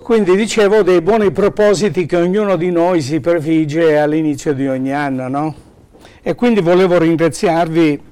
Quindi dicevo dei buoni propositi che ognuno di noi si prefigge all'inizio di ogni anno, no? E quindi volevo ringraziarvi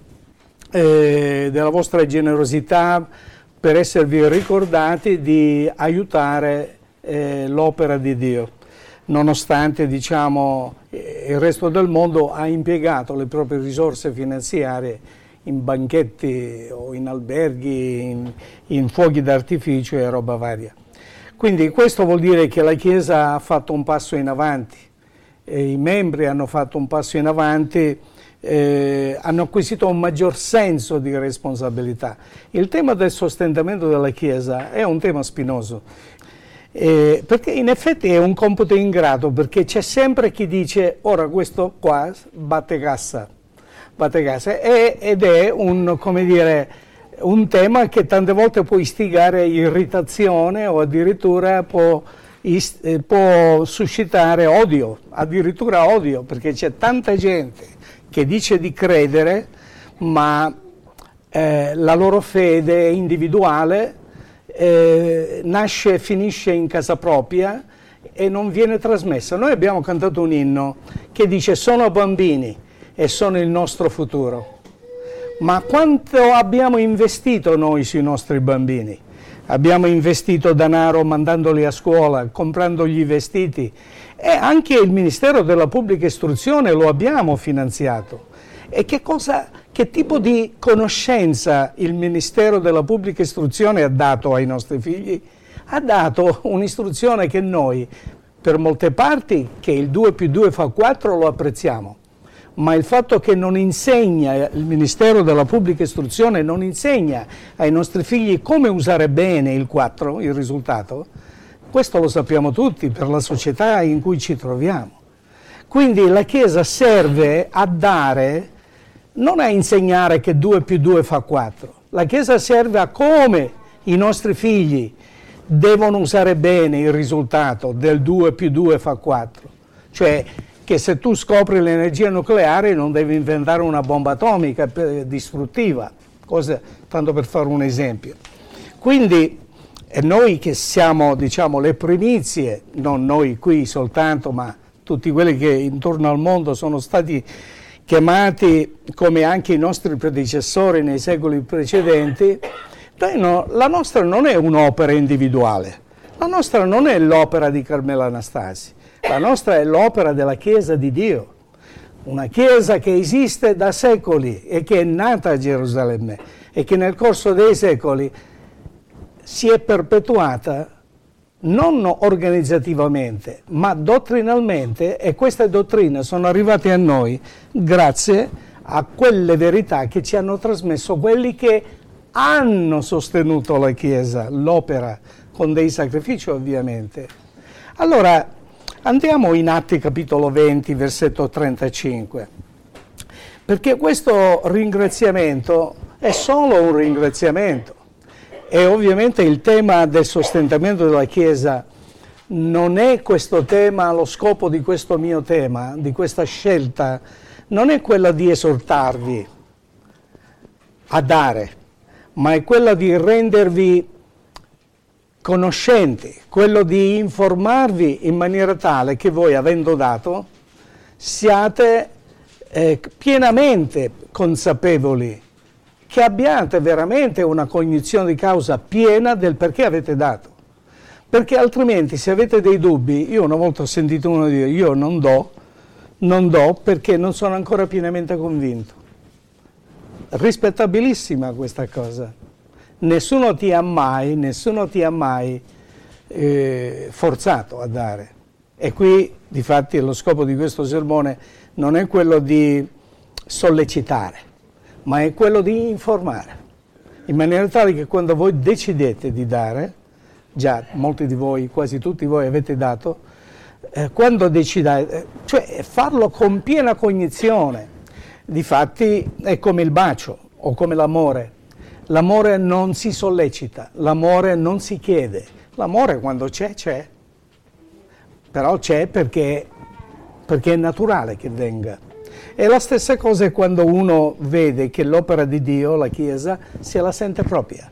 della vostra generosità per esservi ricordati di aiutare l'opera di Dio, nonostante diciamo, il resto del mondo ha impiegato le proprie risorse finanziarie in banchetti o in alberghi, in fuochi d'artificio e roba varia. Quindi questo vuol dire che la Chiesa ha fatto un passo in avanti, i membri hanno fatto un passo in avanti, hanno acquisito un maggior senso di responsabilità. Il tema del sostentamento della Chiesa è un tema spinoso, perché in effetti è un compito ingrato, perché c'è sempre chi dice ora questo qua batte cassa, ed è un, come dire, un tema che tante volte può istigare irritazione o addirittura può suscitare odio, addirittura odio, perché c'è tanta gente che dice di credere, ma la loro fede individuale nasce e finisce in casa propria e non viene trasmessa. Noi abbiamo cantato un inno che dice sono bambini e sono il nostro futuro. Ma quanto abbiamo investito noi sui nostri bambini? Abbiamo investito denaro mandandoli a scuola, comprandogli i vestiti, e anche il Ministero della Pubblica Istruzione lo abbiamo finanziato. E che tipo di conoscenza il Ministero della Pubblica Istruzione ha dato ai nostri figli? Ha dato un'istruzione che noi, per molte parti, che il 2 più 2 fa 4, lo apprezziamo. Ma il fatto che non insegna, il Ministero della Pubblica Istruzione non insegna ai nostri figli come usare bene il 4, il risultato, questo lo sappiamo tutti per la società in cui ci troviamo. Quindi la Chiesa serve a dare, non a insegnare che 2 più 2 fa 4, la Chiesa serve a come i nostri figli devono usare bene il risultato del 2 più 2 fa 4, cioè che se tu scopri l'energia nucleare non devi inventare una bomba atomica distruttiva, tanto per fare un esempio. Quindi noi che siamo, diciamo, le primizie, non noi qui soltanto, ma tutti quelli che intorno al mondo sono stati chiamati, come anche i nostri predecessori nei secoli precedenti, la nostra non è un'opera individuale, la nostra non è l'opera di Carmela Anastasi. La nostra è l'opera della Chiesa di Dio, una Chiesa che esiste da secoli e che è nata a Gerusalemme e che nel corso dei secoli si è perpetuata non organizzativamente ma dottrinalmente, e queste dottrine sono arrivate a noi grazie a quelle verità che ci hanno trasmesso quelli che hanno sostenuto la Chiesa, l'opera, con dei sacrifici ovviamente. Allora, andiamo in Atti capitolo 20, versetto 35, perché questo ringraziamento è solo un ringraziamento e ovviamente il tema del sostentamento della Chiesa non è questo tema, lo scopo di questo mio tema, di questa scelta, non è quella di esortarvi a dare, ma è quella di rendervi conoscenti, quello di informarvi in maniera tale che voi, avendo dato, siate pienamente consapevoli, che abbiate veramente una cognizione di causa piena del perché avete dato. Perché altrimenti, se avete dei dubbi, io una volta ho sentito uno dire io non do perché non sono ancora pienamente convinto. Rispettabilissima questa cosa. Nessuno ti ha mai forzato a dare. E qui, difatti, lo scopo di questo sermone non è quello di sollecitare, ma è quello di informare, in maniera tale che quando voi decidete di dare, già molti di voi, quasi tutti voi avete dato, quando decidete, cioè farlo con piena cognizione. Difatti è come il bacio o come l'amore. L'amore non si sollecita, l'amore non si chiede, l'amore quando c'è, però c'è perché è naturale che venga. E la stessa cosa è quando uno vede che l'opera di Dio, la Chiesa, se la sente propria,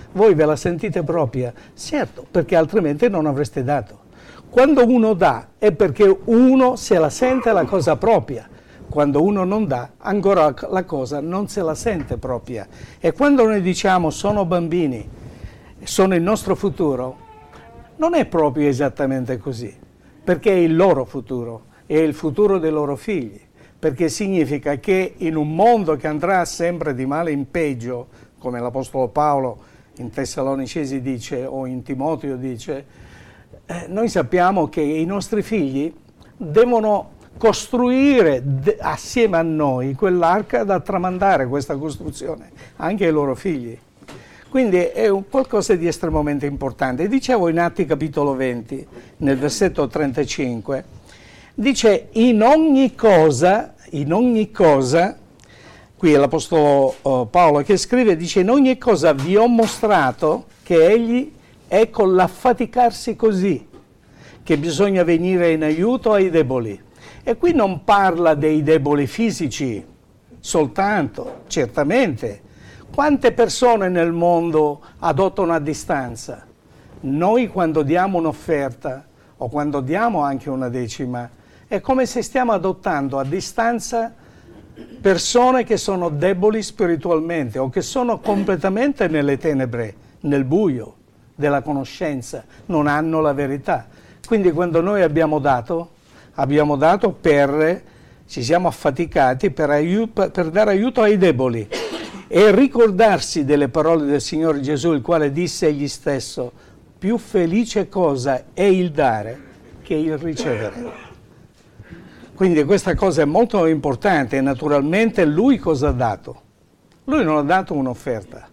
Voi ve la sentite propria? Certo, perché altrimenti non avreste dato. Quando uno dà è perché uno se la sente la cosa propria. Quando uno non dà, ancora la cosa non se la sente propria. E quando noi diciamo sono bambini, sono il nostro futuro, non è proprio esattamente così, perché è il loro futuro, è il futuro dei loro figli, perché significa che in un mondo che andrà sempre di male in peggio, come l'Apostolo Paolo in Tessalonicesi dice o in Timoteo dice, noi sappiamo che i nostri figli devono costruire assieme a noi quell'arca da tramandare questa costruzione anche ai loro figli. Quindi è qualcosa di estremamente importante. Dicevo in Atti capitolo 20, nel versetto 35, dice in ogni cosa, qui è l'Apostolo Paolo che scrive, dice in ogni cosa vi ho mostrato che egli è con l'affaticarsi così, che bisogna venire in aiuto ai deboli. E qui non parla dei deboli fisici soltanto, certamente. Quante persone nel mondo adottano a distanza? Noi quando diamo un'offerta o quando diamo anche una decima, è come se stiamo adottando a distanza persone che sono deboli spiritualmente o che sono completamente nelle tenebre, nel buio della conoscenza, non hanno la verità. Quindi quando noi abbiamo dato ci siamo affaticati per dare aiuto ai deboli e ricordarsi delle parole del Signore Gesù, il quale disse egli stesso, più felice cosa è il dare che il ricevere. Quindi questa cosa è molto importante e naturalmente lui cosa ha dato? Lui non ha dato un'offerta,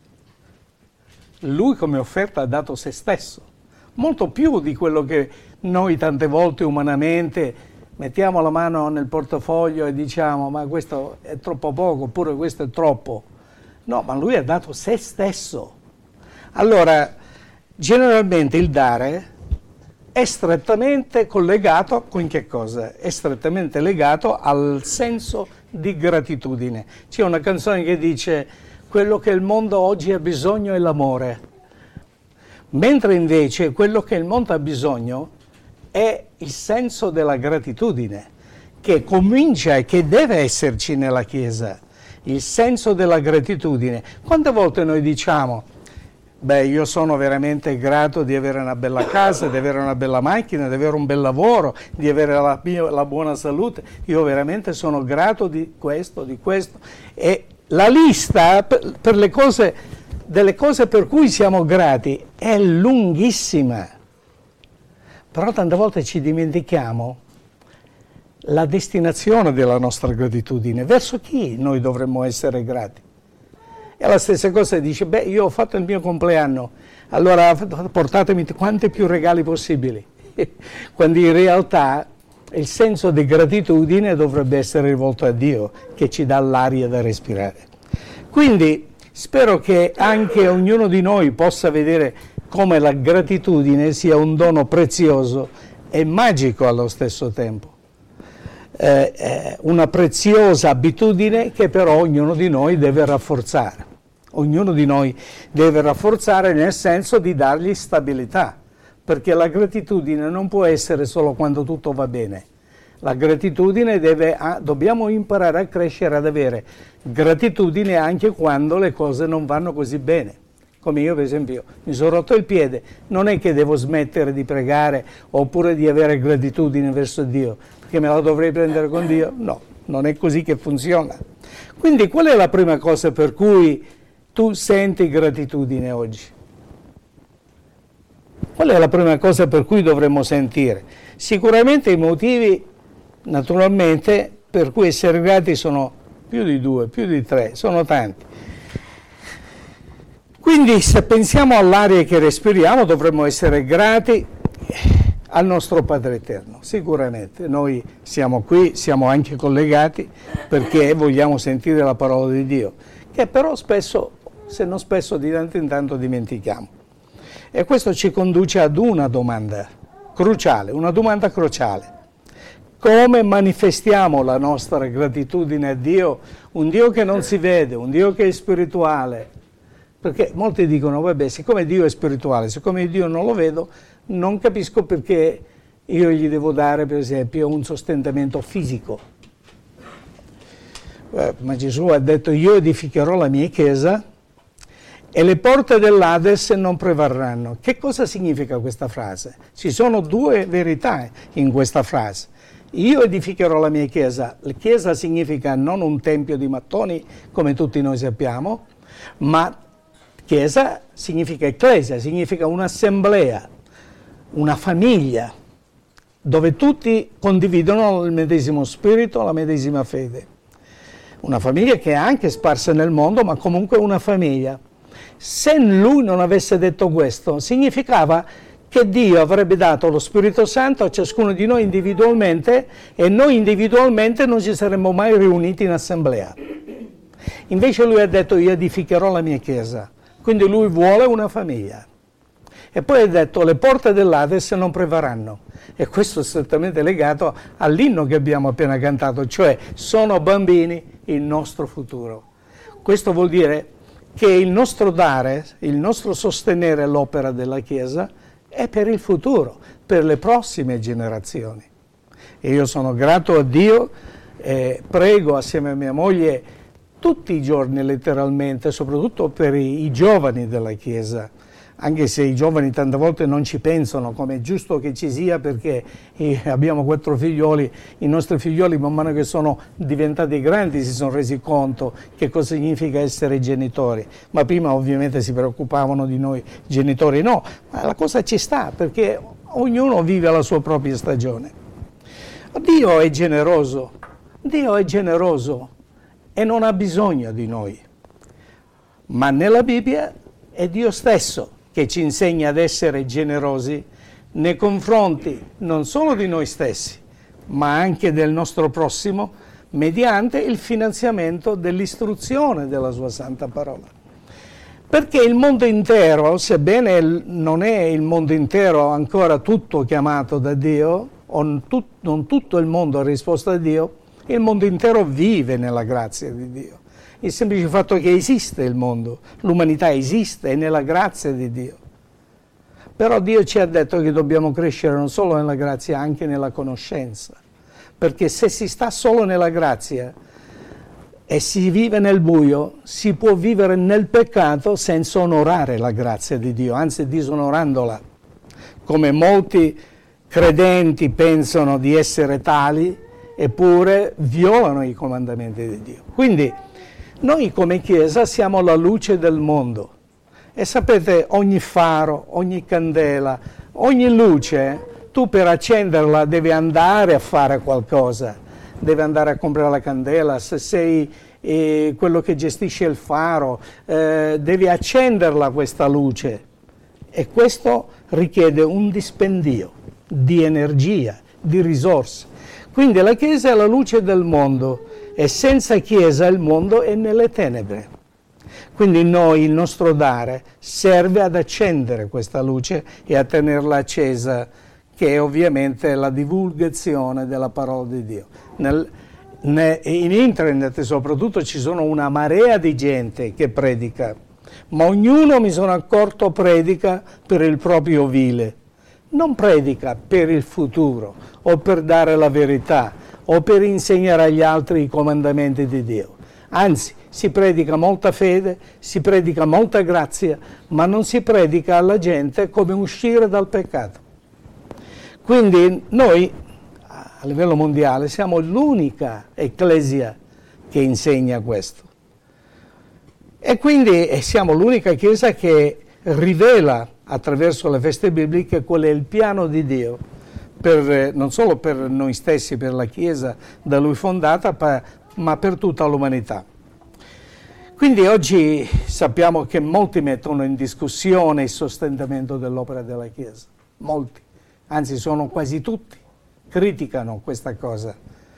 lui come offerta ha dato se stesso, molto più di quello che noi tante volte umanamente mettiamo la mano nel portafoglio e diciamo ma questo è troppo poco oppure questo è troppo. No, ma lui ha dato se stesso. Allora, generalmente il dare è strettamente collegato con che cosa? È strettamente legato al senso di gratitudine. C'è una canzone che dice quello che il mondo oggi ha bisogno è l'amore, mentre invece quello che il mondo ha bisogno è il senso della gratitudine, che comincia e che deve esserci nella Chiesa, il senso della gratitudine. Quante volte noi diciamo, io sono veramente grato di avere una bella casa, di avere una bella macchina, di avere un bel lavoro, di avere la buona salute, io veramente sono grato di questo, e la lista per le cose, delle cose per cui siamo grati è lunghissima. Però tante volte ci dimentichiamo la destinazione della nostra gratitudine, verso chi noi dovremmo essere grati. E la stessa cosa dice, io ho fatto il mio compleanno, allora portatemi quanti più regali possibili, quando in realtà il senso di gratitudine dovrebbe essere rivolto a Dio, che ci dà l'aria da respirare. Quindi spero che anche ognuno di noi possa vedere come la gratitudine sia un dono prezioso e magico allo stesso tempo. Una preziosa abitudine che però ognuno di noi deve rafforzare. Ognuno di noi deve rafforzare nel senso di dargli stabilità, perché la gratitudine non può essere solo quando tutto va bene. La gratitudine dobbiamo imparare a crescere ad avere gratitudine anche quando le cose non vanno così bene. Come io per esempio mi sono rotto il piede, non è che devo smettere di pregare oppure di avere gratitudine verso Dio, perché me la dovrei prendere con Dio? No, non è così che funziona. Quindi qual è la prima cosa per cui tu senti gratitudine oggi? Qual è la prima cosa per cui dovremmo sentire? Sicuramente i motivi, naturalmente, per cui essere grati sono più di 2, più di 3, sono tanti. Quindi se pensiamo all'aria che respiriamo dovremmo essere grati al nostro Padre Eterno, sicuramente. Noi siamo qui, siamo anche collegati perché vogliamo sentire la parola di Dio, che però spesso, se non spesso, di tanto in tanto dimentichiamo. E questo ci conduce ad una domanda cruciale, Come manifestiamo la nostra gratitudine a Dio, un Dio che non si vede, un Dio che è spirituale? Perché molti dicono, vabbè, siccome Dio è spirituale, siccome Dio non lo vedo, non capisco perché io gli devo dare, per esempio, un sostentamento fisico. Ma Gesù ha detto, io edificherò la mia chiesa e le porte dell'Ades non prevarranno. Che cosa significa questa frase? Ci sono due verità in questa frase. Io edificherò la mia chiesa. La chiesa significa non un tempio di mattoni, come tutti noi sappiamo, ma chiesa significa ecclesia, significa un'assemblea, una famiglia, dove tutti condividono il medesimo spirito, la medesima fede. Una famiglia che è anche sparsa nel mondo, ma comunque una famiglia. Se lui non avesse detto questo, significava che Dio avrebbe dato lo Spirito Santo a ciascuno di noi individualmente e noi individualmente non ci saremmo mai riuniti in assemblea. Invece lui ha detto, io edificherò la mia chiesa. Quindi lui vuole una famiglia. E poi ha detto, le porte dell'Ades non prevarranno. E questo è strettamente legato all'inno che abbiamo appena cantato, cioè sono bambini il nostro futuro. Questo vuol dire che il nostro dare, il nostro sostenere l'opera della Chiesa è per il futuro, per le prossime generazioni. E io sono grato a Dio e prego assieme a mia moglie tutti i giorni letteralmente, soprattutto per i giovani della Chiesa, anche se i giovani tante volte non ci pensano, come è giusto che ci sia, perché abbiamo 4 figlioli, i nostri figlioli man mano che sono diventati grandi si sono resi conto che cosa significa essere genitori, ma prima ovviamente si preoccupavano di noi genitori, no, ma la cosa ci sta, perché ognuno vive la sua propria stagione. Dio è generoso e non ha bisogno di noi, ma nella Bibbia è Dio stesso che ci insegna ad essere generosi nei confronti non solo di noi stessi, ma anche del nostro prossimo, mediante il finanziamento dell'istruzione della sua santa parola. Perché il mondo intero, sebbene non è il mondo intero ancora tutto chiamato da Dio, o non tutto il mondo ha risposto a Dio, il mondo intero vive nella grazia di Dio. Il semplice fatto che esiste il mondo, l'umanità esiste, è nella grazia di Dio. Però Dio ci ha detto che dobbiamo crescere non solo nella grazia, anche nella conoscenza. Perché se si sta solo nella grazia e si vive nel buio, si può vivere nel peccato senza onorare la grazia di Dio, anzi disonorandola. Come molti credenti pensano di essere tali, eppure violano i comandamenti di Dio. Quindi noi come Chiesa siamo la luce del mondo e sapete, ogni faro, ogni candela, ogni luce, tu per accenderla devi andare a fare qualcosa, devi andare a comprare la candela, se sei quello che gestisce il faro, devi accenderla questa luce e questo richiede un dispendio di energia, di risorse. Quindi la Chiesa è la luce del mondo e senza Chiesa il mondo è nelle tenebre. Quindi noi, il nostro dare, serve ad accendere questa luce e a tenerla accesa, che è ovviamente la divulgazione della parola di Dio. In internet soprattutto ci sono una marea di gente che predica, ma ognuno, mi sono accorto, predica per il proprio vile. Non predica per il futuro o per dare la verità o per insegnare agli altri i comandamenti di Dio. Anzi, si predica molta fede, si predica molta grazia, ma non si predica alla gente come uscire dal peccato. Quindi noi, a livello mondiale, siamo l'unica ecclesia che insegna questo. E quindi siamo l'unica chiesa che rivela attraverso le feste bibliche qual è il piano di Dio, non solo per noi stessi, per la Chiesa da Lui fondata, ma per tutta l'umanità. Quindi oggi sappiamo che molti mettono in discussione il sostentamento dell'opera della Chiesa, molti, anzi sono quasi tutti, criticano questa cosa.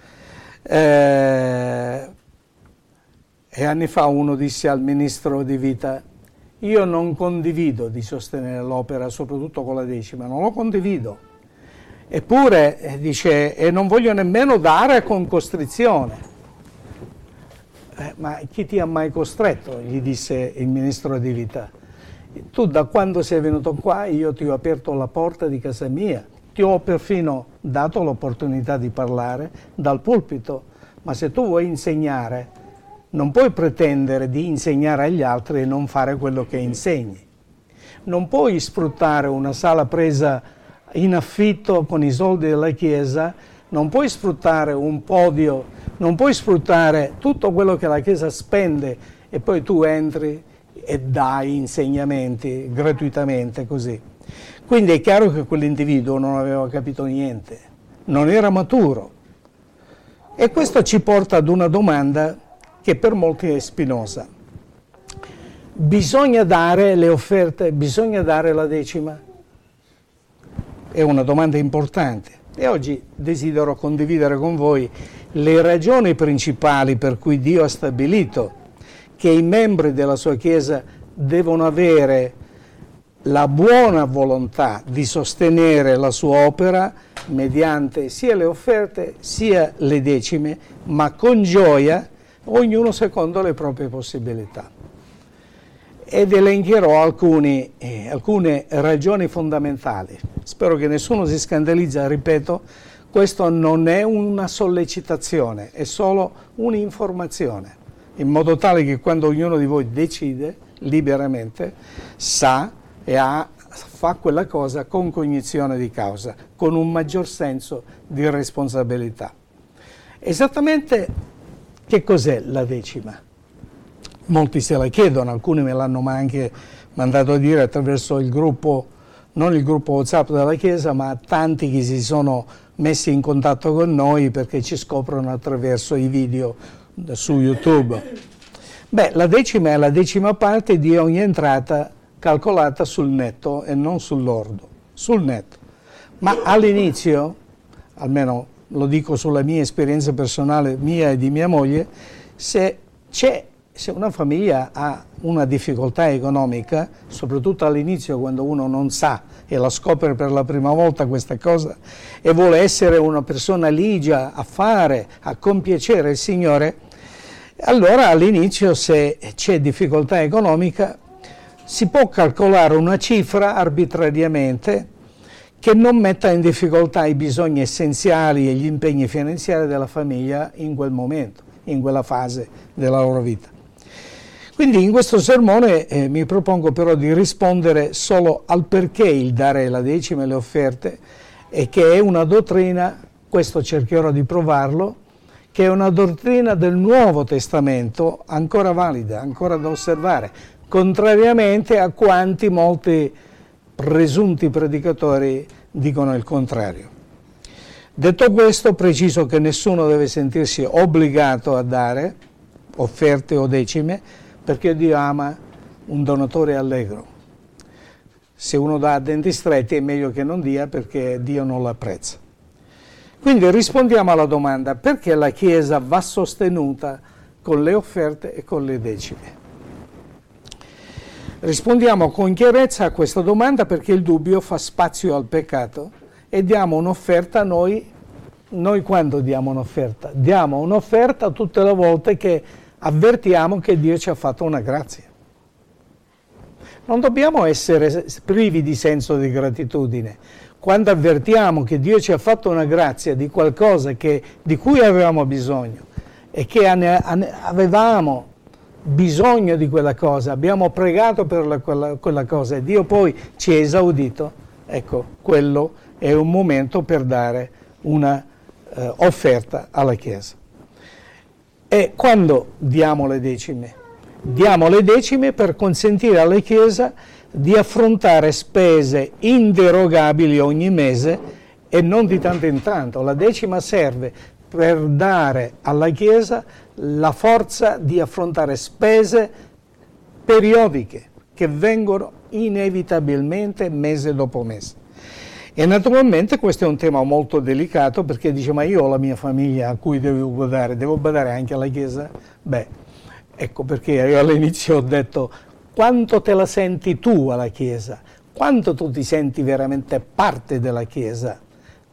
E anni fa uno disse al ministro di Vita: io non condivido di sostenere l'opera, soprattutto con la decima, non lo condivido. Eppure, dice, e non voglio nemmeno dare con costrizione. Ma chi ti ha mai costretto? Gli disse il ministro di Vita. Tu da quando sei venuto qua io ti ho aperto la porta di casa mia, ti ho perfino dato l'opportunità di parlare dal pulpito, ma se tu vuoi insegnare non puoi pretendere di insegnare agli altri e non fare quello che insegni. Non puoi sfruttare una sala presa in affitto con i soldi della Chiesa, non puoi sfruttare un podio, non puoi sfruttare tutto quello che la Chiesa spende e poi tu entri e dai insegnamenti gratuitamente così. Quindi è chiaro che quell'individuo non aveva capito niente, non era maturo. E questo ci porta ad una domanda che per molti è spinosa. Bisogna dare le offerte, bisogna dare la decima? È una domanda importante e oggi desidero condividere con voi le ragioni principali per cui Dio ha stabilito che i membri della sua Chiesa devono avere la buona volontà di sostenere la sua opera mediante sia le offerte sia le decime, ma con gioia, ognuno secondo le proprie possibilità. Ed elencherò alcune ragioni fondamentali. Spero che nessuno si scandalizza, ripeto, questo non è una sollecitazione, è solo un'informazione, in modo tale che quando ognuno di voi decide liberamente, sa e fa quella cosa con cognizione di causa, con un maggior senso di responsabilità. Esattamente che cos'è la decima? Molti se la chiedono, alcuni me l'hanno anche mandato a dire attraverso il gruppo, non il gruppo WhatsApp della Chiesa, ma tanti che si sono messi in contatto con noi perché ci scoprono attraverso i video su YouTube. Beh, la decima è la decima parte di ogni entrata calcolata sul netto e non sull'ordo, sul netto. Ma all'inizio, almeno lo dico sulla mia esperienza personale, mia e di mia moglie, se una famiglia ha una difficoltà economica, soprattutto all'inizio quando uno non sa e la scopre per la prima volta questa cosa e vuole essere una persona ligia a fare, a compiacere il Signore, allora all'inizio se c'è difficoltà economica si può calcolare una cifra arbitrariamente che non metta in difficoltà i bisogni essenziali e gli impegni finanziari della famiglia in quel momento, in quella fase della loro vita. Quindi in questo sermone mi propongo però di rispondere solo al perché il dare la decima e le offerte e che è una dottrina, questo cercherò di provarlo, che è una dottrina del Nuovo Testamento ancora valida, ancora da osservare, contrariamente a quanti molti presunti predicatori dicono il contrario. Detto questo, preciso che nessuno deve sentirsi obbligato a dare offerte o decime, perché Dio ama un donatore allegro. Se uno dà a denti stretti è meglio che non dia perché Dio non lo apprezza. Quindi rispondiamo alla domanda: perché la Chiesa va sostenuta con le offerte e con le decime? Rispondiamo con chiarezza a questa domanda perché il dubbio fa spazio al peccato e diamo un'offerta noi quando diamo un'offerta? Diamo un'offerta tutte le volte che avvertiamo che Dio ci ha fatto una grazia. Non dobbiamo essere privi di senso di gratitudine. Quando avvertiamo che Dio ci ha fatto una grazia di qualcosa di cui avevamo bisogno e che avevamo bisogno di quella cosa, abbiamo pregato per quella cosa e Dio poi ci ha esaudito, ecco, quello è un momento per dare una offerta alla Chiesa. E quando diamo le decime? Diamo le decime per consentire alla Chiesa di affrontare spese inderogabili ogni mese e non di tanto in tanto. La decima serve per dare alla Chiesa la forza di affrontare spese periodiche che vengono inevitabilmente mese dopo mese. E naturalmente questo è un tema molto delicato perché dice: ma io ho la mia famiglia a cui devo badare anche alla Chiesa? Beh, ecco perché io all'inizio ho detto: quanto te la senti tu alla Chiesa? Quanto tu ti senti veramente parte della Chiesa?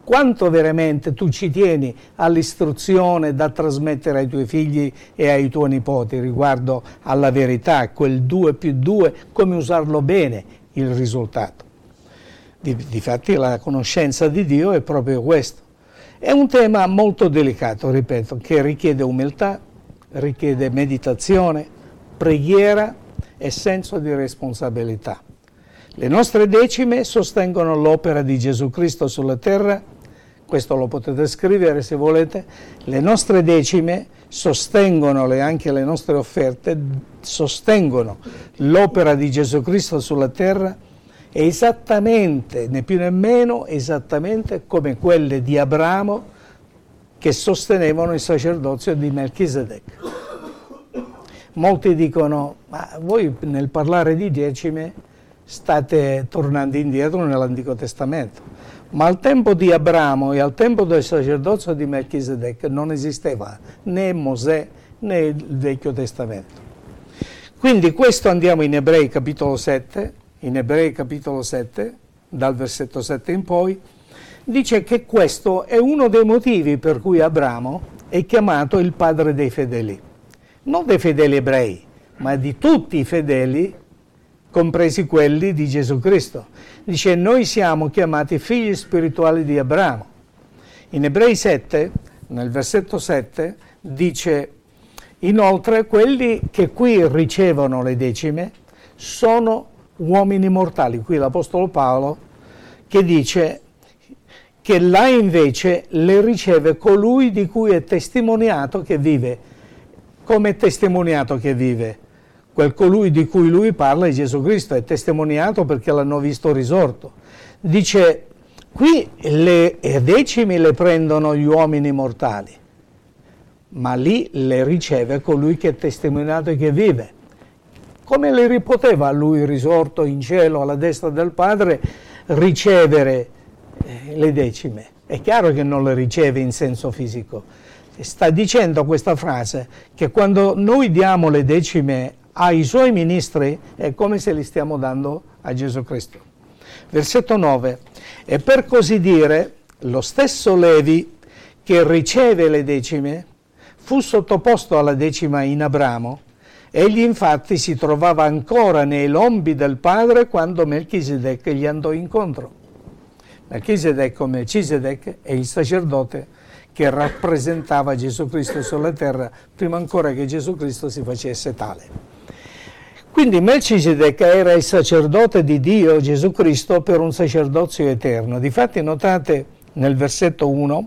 quanto veramente tu ci tieni all'istruzione da trasmettere ai tuoi figli e ai tuoi nipoti riguardo alla verità, quel 2 più 2, come usarlo bene il risultato. Difatti la conoscenza di Dio è proprio questo. È un tema molto delicato, ripeto, che richiede umiltà, richiede meditazione, preghiera e senso di responsabilità. Le nostre decime sostengono l'opera di Gesù Cristo sulla terra, questo lo potete scrivere se volete, le nostre decime sostengono, anche le nostre offerte, sostengono l'opera di Gesù Cristo sulla terra esattamente, né più né meno, esattamente come quelle di Abramo che sostenevano il sacerdozio di Melchisedec. Molti dicono, ma voi nel parlare di decime state tornando indietro nell'Antico Testamento, ma al tempo di Abramo e al tempo del sacerdozio di Melchisedec non esisteva né Mosè né il Vecchio Testamento. Quindi questo andiamo in Ebrei capitolo 7, dal versetto 7 in poi, dice che questo è uno dei motivi per cui Abramo è chiamato il padre dei fedeli, non dei fedeli ebrei, ma di tutti i fedeli, compresi quelli di Gesù Cristo. Dice, noi siamo chiamati figli spirituali di Abramo. In Ebrei 7, nel versetto 7, dice, inoltre, quelli che qui ricevono le decime sono uomini mortali. Qui l'Apostolo Paolo che dice che là invece le riceve colui di cui è testimoniato che vive. Come è testimoniato che vive? Quel colui di cui lui parla è Gesù Cristo, è testimoniato perché l'hanno visto risorto. Dice, qui le decimi le prendono gli uomini mortali, ma lì le riceve colui che è testimoniato e che vive. Come le ripoteva lui risorto in cielo alla destra del Padre ricevere le decime? È chiaro che non le riceve in senso fisico. Sta dicendo questa frase che quando noi diamo le decime ai suoi ministri è come se li stiamo dando a Gesù Cristo. Versetto 9. E per così dire, lo stesso Levi che riceve le decime fu sottoposto alla decima in Abramo. Egli infatti si trovava ancora nei lombi del padre quando Melchisedec gli andò incontro. Melchisedec, come Melchisedec, è il sacerdote che rappresentava Gesù Cristo sulla terra prima ancora che Gesù Cristo si facesse tale. Quindi Melchisedec era il sacerdote di Dio, Gesù Cristo, per un sacerdozio eterno. Difatti notate nel versetto 1,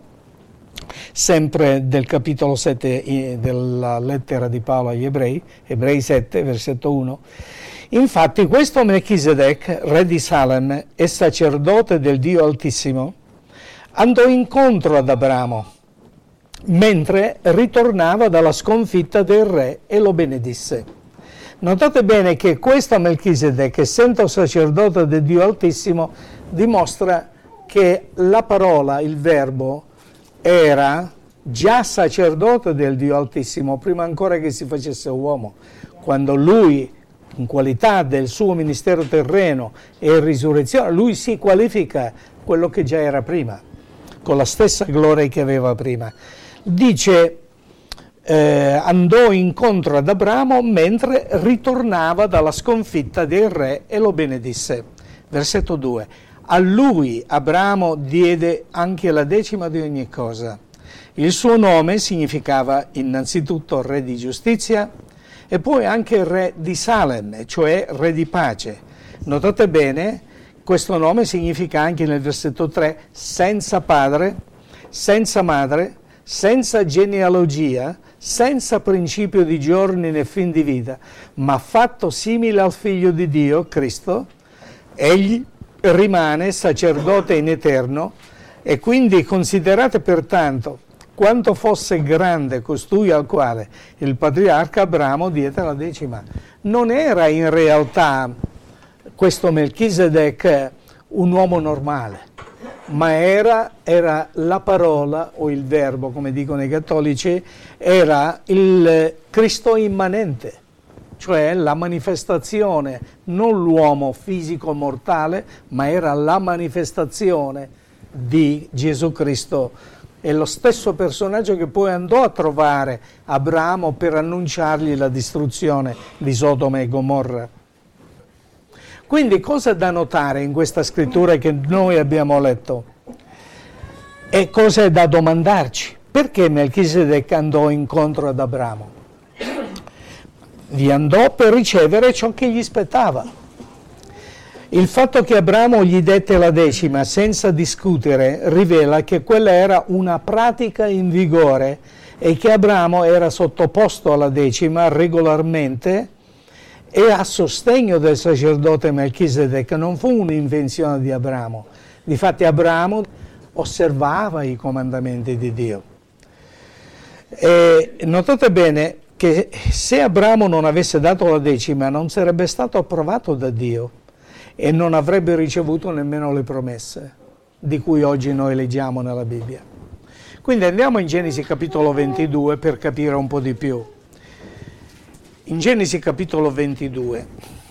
sempre del capitolo 7 della lettera di Paolo agli Ebrei, Ebrei 7, versetto 1, infatti questo Melchisedec, re di Salem e sacerdote del Dio Altissimo, andò incontro ad Abramo, mentre ritornava dalla sconfitta del re e lo benedisse. Notate bene che questo Melchisedec, essendo sacerdote del Dio Altissimo, dimostra che la parola, il verbo, era già sacerdote del Dio Altissimo, prima ancora che si facesse uomo, quando lui, in qualità del suo ministero terreno e risurrezione, lui si qualifica quello che già era prima, con la stessa gloria che aveva prima. Dice, andò incontro ad Abramo mentre ritornava dalla sconfitta del re e lo benedisse. Versetto 2. A lui Abramo diede anche la decima di ogni cosa. Il suo nome significava innanzitutto re di giustizia e poi anche re di Salem, cioè re di pace. Notate bene, questo nome significa anche nel versetto 3 senza padre, senza madre, senza genealogia, senza principio di giorni né fin di vita, ma fatto simile al Figlio di Dio, Cristo. Egli rimane sacerdote in eterno e quindi considerate pertanto quanto fosse grande costui al quale il patriarca Abramo diede la decima. Non era in realtà questo Melchisedec un uomo normale, ma era la parola o il verbo, come dicono i cattolici, era il Cristo immanente, cioè la manifestazione, non l'uomo fisico mortale, ma era la manifestazione di Gesù Cristo, è lo stesso personaggio che poi andò a trovare Abramo per annunciargli la distruzione di Sodoma e Gomorra. Quindi cosa da notare in questa scrittura che noi abbiamo letto? E cosa è da domandarci? Perché Melchisedec andò incontro ad Abramo? Vi andò per ricevere ciò che gli spettava. Il fatto che Abramo gli dette la decima senza discutere rivela che quella era una pratica in vigore e che Abramo era sottoposto alla decima regolarmente e a sostegno del sacerdote Melchisedec. Non fu un'invenzione di Abramo. Difatti Abramo osservava i comandamenti di Dio. E notate bene che se Abramo non avesse dato la decima non sarebbe stato approvato da Dio e non avrebbe ricevuto nemmeno le promesse di cui oggi noi leggiamo nella Bibbia. Quindi andiamo in Genesi capitolo 22 per capire un po' di più. In Genesi capitolo 22.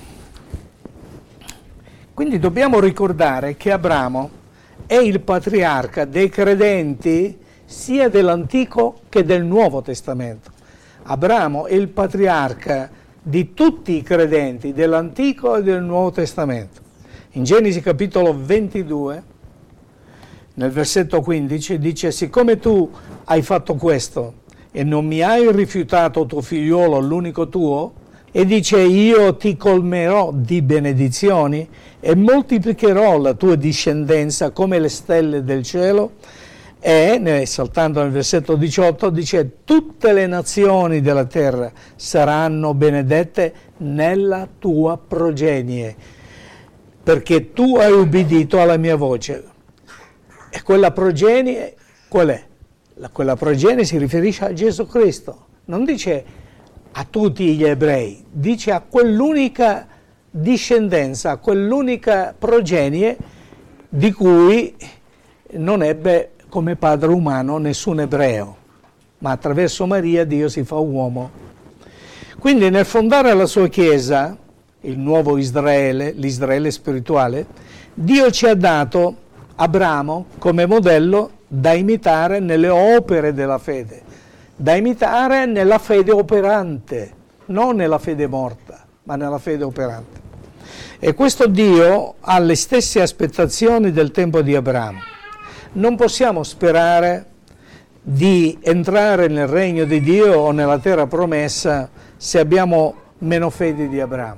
Quindi dobbiamo ricordare che Abramo è il patriarca dei credenti sia dell'Antico che del Nuovo Testamento. Abramo è il patriarca di tutti i credenti dell'Antico e del Nuovo Testamento. In Genesi capitolo 22, nel versetto 15, dice: siccome tu hai fatto questo e non mi hai rifiutato tuo figliuolo, l'unico tuo, e dice: io ti colmerò di benedizioni e moltiplicherò la tua discendenza come le stelle del cielo. E, saltando nel versetto 18, dice: tutte le nazioni della terra saranno benedette nella tua progenie, perché tu hai ubbidito alla mia voce. E quella progenie, qual è? Quella progenie si riferisce a Gesù Cristo. Non dice a tutti gli ebrei, dice a quell'unica discendenza, a quell'unica progenie di cui non ebbe come padre umano nessun ebreo, ma attraverso Maria Dio si fa uomo. Quindi nel fondare la sua Chiesa, il nuovo Israele, l'Israele spirituale, Dio ci ha dato Abramo come modello da imitare nelle opere della fede, da imitare nella fede operante, non nella fede morta, ma nella fede operante. E questo Dio ha le stesse aspettazioni del tempo di Abramo. Non possiamo sperare di entrare nel regno di Dio o nella terra promessa se abbiamo meno fede di Abramo.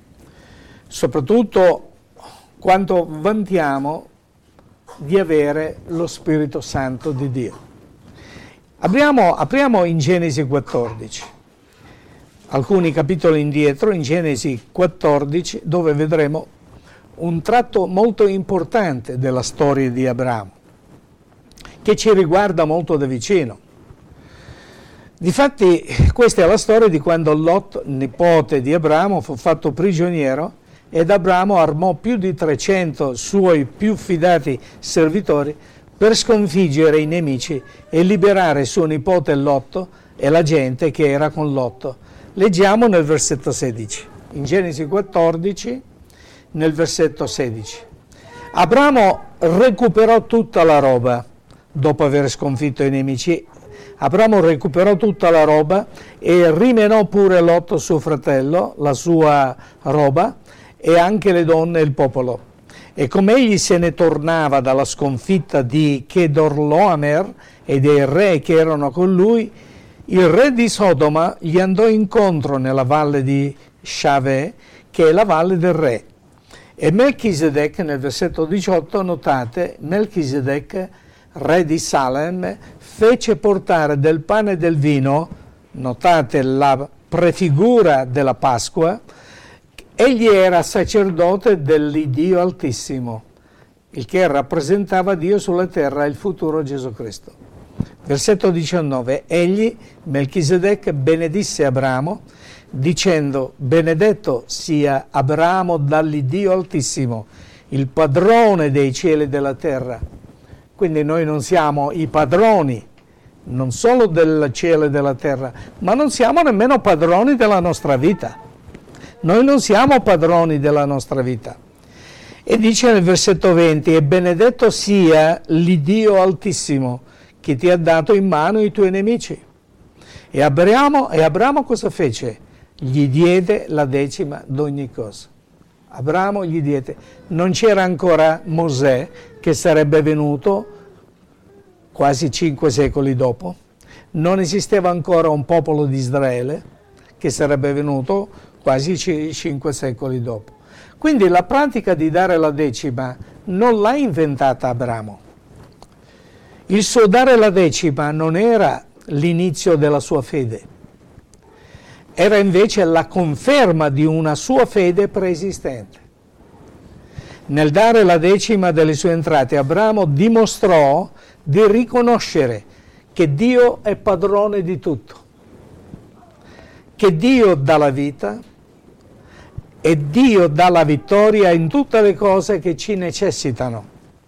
Soprattutto quando vantiamo di avere lo Spirito Santo di Dio. Apriamo in Genesi 14, alcuni capitoli indietro, in Genesi 14, dove vedremo un tratto molto importante della storia di Abramo, che ci riguarda molto da vicino. Difatti, questa è la storia di quando Lot, nipote di Abramo, fu fatto prigioniero ed Abramo armò più di 300 suoi più fidati servitori per sconfiggere i nemici e liberare suo nipote Lot e la gente che era con Lot. Leggiamo nel versetto 16, in Genesi 14, nel versetto 16. Abramo recuperò tutta la roba dopo aver sconfitto i nemici. Abramo recuperò tutta la roba e rimenò pure Lot suo fratello, la sua roba, e anche le donne e il popolo. E come egli se ne tornava dalla sconfitta di Chedorlaomer e dei re che erano con lui, il re di Sodoma gli andò incontro nella valle di Shaveh, che è la valle del re. E Melchisedec, nel versetto 18, notate, Melchisedec, re di Salem, fece portare del pane e del vino, notate la prefigura della Pasqua. Egli era sacerdote dell'Iddio Altissimo, il che rappresentava Dio sulla terra, il futuro Gesù Cristo. Versetto 19, egli, Melchisedec, benedisse Abramo, dicendo: benedetto sia Abramo dall'Iddio Altissimo, il padrone dei cieli e della terra. Quindi noi non siamo i padroni, non solo del cielo e della terra, ma non siamo nemmeno padroni della nostra vita. Noi non siamo padroni della nostra vita. E dice nel versetto 20, e benedetto sia l'Iddio Altissimo, che ti ha dato in mano i tuoi nemici. E Abramo cosa fece? Gli diede la decima d'ogni cosa. Abramo gli diede. Non c'era ancora Mosè, che sarebbe venuto quasi 5 secoli dopo. Non esisteva ancora un popolo di Israele, che sarebbe venuto quasi 5 secoli dopo. Quindi la pratica di dare la decima non l'ha inventata Abramo. Il suo dare la decima non era l'inizio della sua fede, era invece la conferma di una sua fede preesistente. Nel dare la decima delle sue entrate, Abramo dimostrò di riconoscere che Dio è padrone di tutto, che Dio dà la vita e Dio dà la vittoria in tutte le cose che ci necessitano.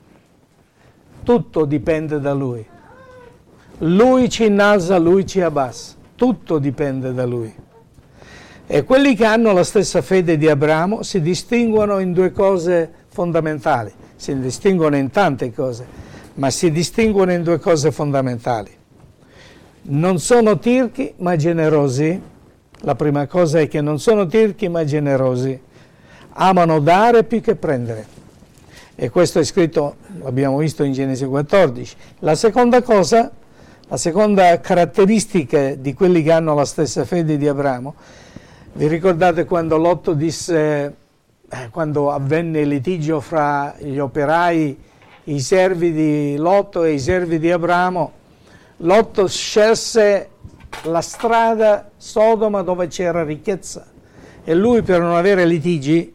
Tutto dipende da Lui. Lui ci innalza, Lui ci abbassa. Tutto dipende da Lui. E quelli che hanno la stessa fede di Abramo si distinguono in 2 cose fondamentali. Si distinguono in tante cose, ma si distinguono in 2 cose fondamentali. Non sono tirchi, ma generosi. La prima cosa è che non sono tirchi, ma generosi. Amano dare più che prendere. E questo è scritto, l'abbiamo visto in Genesi 14. La seconda cosa, la seconda caratteristica di quelli che hanno la stessa fede di Abramo, vi ricordate quando Lotto disse, quando avvenne il litigio fra gli operai, i servi di Lotto e i servi di Abramo, Lotto scelse la strada Sodoma dove c'era ricchezza e lui, per non avere litigi,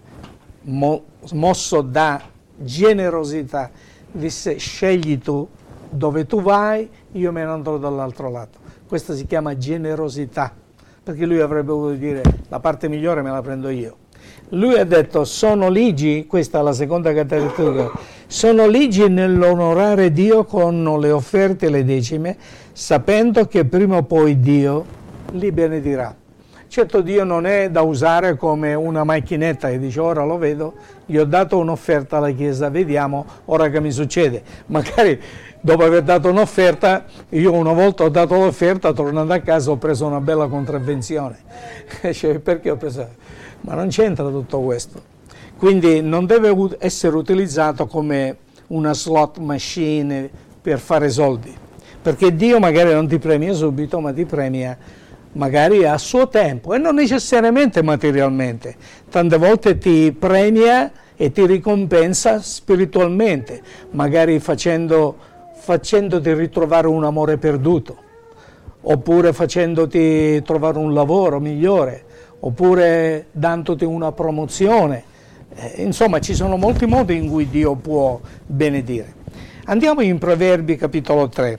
mosso da generosità, disse: scegli tu dove tu vai, io me ne andrò dall'altro lato. Questa si chiama generosità, perché lui avrebbe voluto dire: la parte migliore me la prendo io. Lui ha detto: sono ligi, questa è la seconda caratteristica, sono ligi nell'onorare Dio con le offerte e le decime, sapendo che prima o poi Dio li benedirà. Certo, Dio non è da usare come una macchinetta che dice: ora lo vedo, gli ho dato un'offerta alla Chiesa, vediamo ora che mi succede. Magari dopo aver dato un'offerta, io una volta ho dato l'offerta, tornando a casa ho preso una bella contravvenzione. Cioè, perché ho preso? Ma non c'entra tutto questo. Quindi non deve essere utilizzato come una slot machine per fare soldi, perché Dio magari non ti premia subito, ma ti premia magari a suo tempo e non necessariamente materialmente. Tante volte ti premia e ti ricompensa spiritualmente, magari facendoti ritrovare un amore perduto, oppure facendoti trovare un lavoro migliore, oppure dandoti una promozione. Insomma, ci sono molti modi in cui Dio può benedire. Andiamo in Proverbi capitolo 3.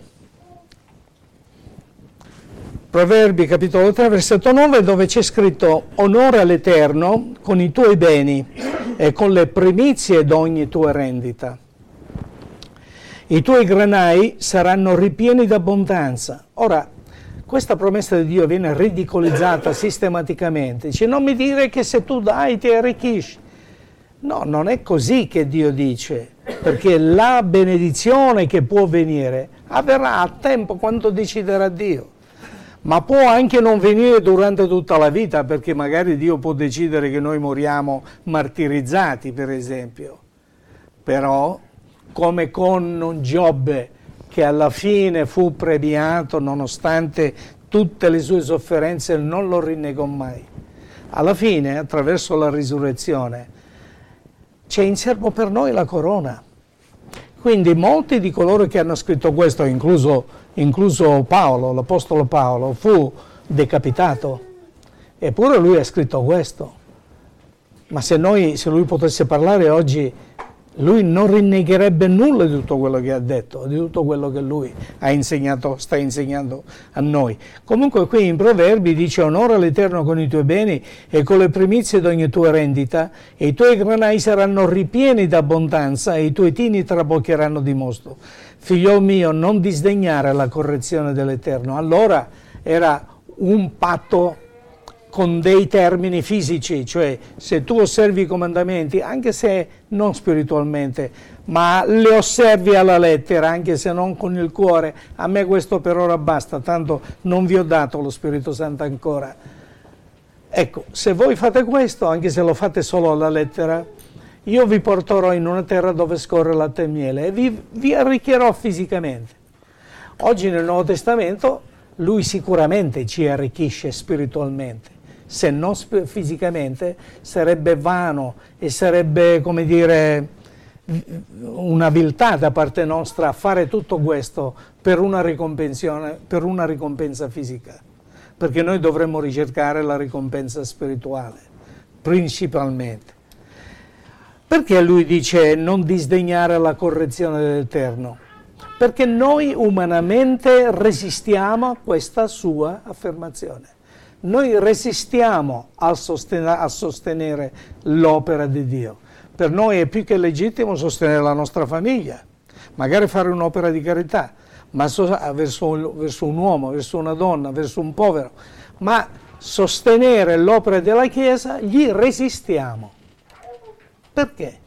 Proverbi capitolo 3, versetto 9, dove c'è scritto: onora l'Eterno con i tuoi beni e con le primizie d'ogni tua rendita. I tuoi granai saranno ripieni d'abbondanza. Ora, questa promessa di Dio viene ridicolizzata sistematicamente. Dice: non mi dire che se tu dai ti arricchisci. No, non è così che Dio dice, perché la benedizione che può venire avverrà a tempo quando deciderà Dio. Ma può anche non venire durante tutta la vita, perché magari Dio può decidere che noi moriamo martirizzati, per esempio. Però, come con Giobbe, che alla fine fu premiato nonostante tutte le sue sofferenze, non lo rinnegò mai. Alla fine, attraverso la risurrezione, c'è in serbo per noi la corona. Quindi molti di coloro che hanno scritto questo, incluso Paolo, l'Apostolo Paolo, fu decapitato, eppure lui ha scritto questo. Ma se lui potesse parlare oggi, lui non rinnegherebbe nulla di tutto quello che ha detto, di tutto quello che lui ha insegnato, sta insegnando a noi. Comunque qui in Proverbi dice: onora l'Eterno con i tuoi beni e con le primizie di ogni tua rendita, e i tuoi granai saranno ripieni d'abbondanza e i tuoi tini traboccheranno di mosto. Figlio mio, non disdegnare la correzione dell'Eterno. Allora era un patto con dei termini fisici, cioè se tu osservi i comandamenti, anche se non spiritualmente, ma li osservi alla lettera, anche se non con il cuore, a me questo per ora basta, tanto non vi ho dato lo Spirito Santo ancora. Ecco, se voi fate questo, anche se lo fate solo alla lettera, io vi porterò in una terra dove scorre latte e miele e vi arricchirò fisicamente. Oggi nel Nuovo Testamento lui sicuramente ci arricchisce spiritualmente, se non fisicamente sarebbe vano e sarebbe, come dire, una viltà da parte nostra fare tutto questo per una ricompensa fisica, perché noi dovremmo ricercare la ricompensa spirituale, principalmente. Perché lui dice non disdegnare la correzione dell'Eterno? Perché noi umanamente resistiamo a questa sua affermazione. Noi resistiamo a sostenere l'opera di Dio. Per noi è più che legittimo sostenere la nostra famiglia, magari fare un'opera di carità, ma verso un uomo, verso una donna, verso un povero, ma sostenere l'opera della Chiesa gli resistiamo. Perché?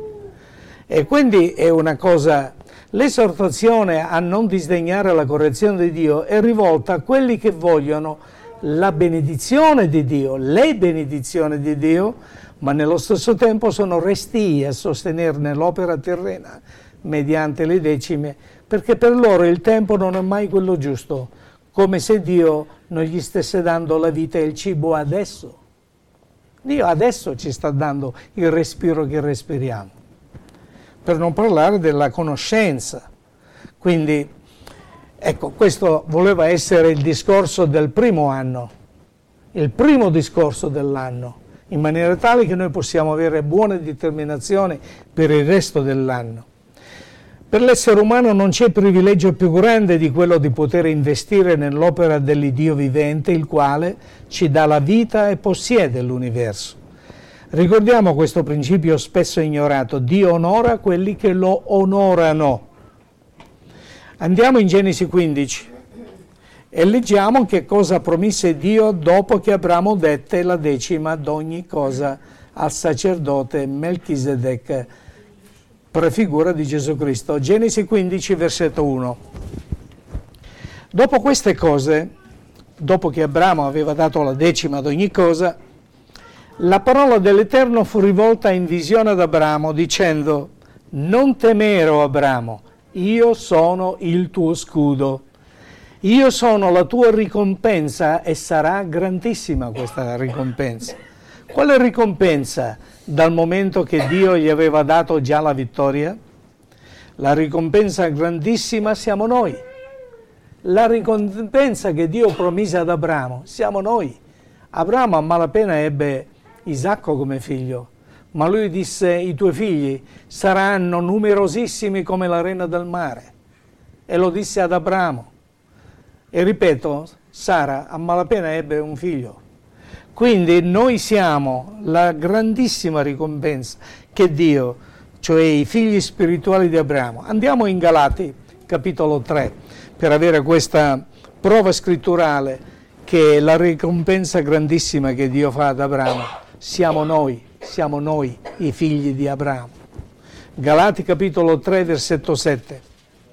E quindi è una cosa, l'esortazione a non disdegnare la correzione di Dio è rivolta a quelli che vogliono la benedizione di Dio, le benedizioni di Dio, ma nello stesso tempo sono restii a sostenerne l'opera terrena mediante le decime, perché per loro il tempo non è mai quello giusto, come se Dio non gli stesse dando la vita e il cibo adesso. Dio adesso ci sta dando il respiro che respiriamo, per non parlare della conoscenza. Quindi, ecco, questo voleva essere il discorso del primo anno, il primo discorso dell'anno, in maniera tale che noi possiamo avere buone determinazioni per il resto dell'anno. Per l'essere umano non c'è privilegio più grande di quello di poter investire nell'opera dell'Iddio vivente, il quale ci dà la vita e possiede l'universo. Ricordiamo questo principio spesso ignorato: Dio onora quelli che lo onorano. Andiamo in Genesi 15 e leggiamo che cosa promise Dio dopo che Abramo dette la decima d'ogni cosa al sacerdote Melchisedec, prefigura di Gesù Cristo. Genesi 15, versetto 1. Dopo queste cose, dopo che Abramo aveva dato la decima ad ogni cosa, la parola dell'Eterno fu rivolta in visione ad Abramo, dicendo: non temere, o Abramo, io sono il tuo scudo, io sono la tua ricompensa, e sarà grandissima questa ricompensa. Quale ricompensa? Dal momento che Dio gli aveva dato già la vittoria? La ricompensa grandissima siamo noi. La ricompensa che Dio promise ad Abramo siamo noi. Abramo a malapena ebbe Isacco come figlio, ma lui disse: i tuoi figli saranno numerosissimi come l'arena del mare. E lo disse ad Abramo. E ripeto, Sara a malapena ebbe un figlio. Quindi noi siamo la grandissima ricompensa che Dio, cioè i figli spirituali di Abramo. Andiamo in Galati, capitolo 3, per avere questa prova scritturale che la ricompensa grandissima che Dio fa ad Abramo siamo noi i figli di Abramo. Galati, capitolo 3, versetto 7.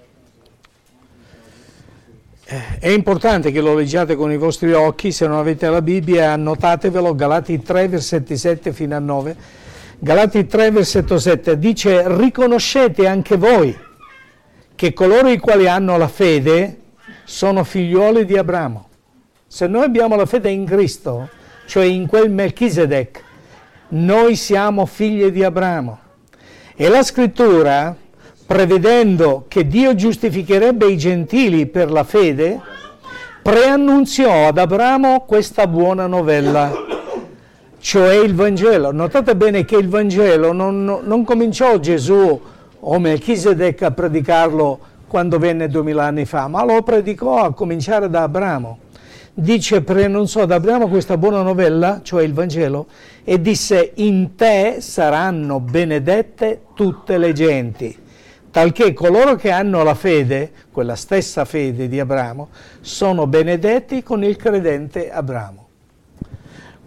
È importante che lo leggiate con i vostri occhi, se non avete la Bibbia annotatevelo, Galati 3, versetti 7 fino a 9. Galati 3, versetto 7 dice: riconoscete anche voi che coloro i quali hanno la fede sono figliuoli di Abramo. Se noi abbiamo la fede in Cristo, cioè in quel Melchisedec, noi siamo figli di Abramo. E la Scrittura, prevedendo che Dio giustificherebbe i gentili per la fede, preannunziò ad Abramo questa buona novella, cioè il Vangelo. Notate bene che il Vangelo non cominciò Gesù o Melchisedec a predicarlo quando venne 2000 anni fa, ma lo predicò a cominciare da Abramo. Dice: preannunziò ad Abramo questa buona novella, cioè il Vangelo, e disse: in te saranno benedette tutte le genti, talché coloro che hanno la fede, quella stessa fede di Abramo, sono benedetti con il credente Abramo.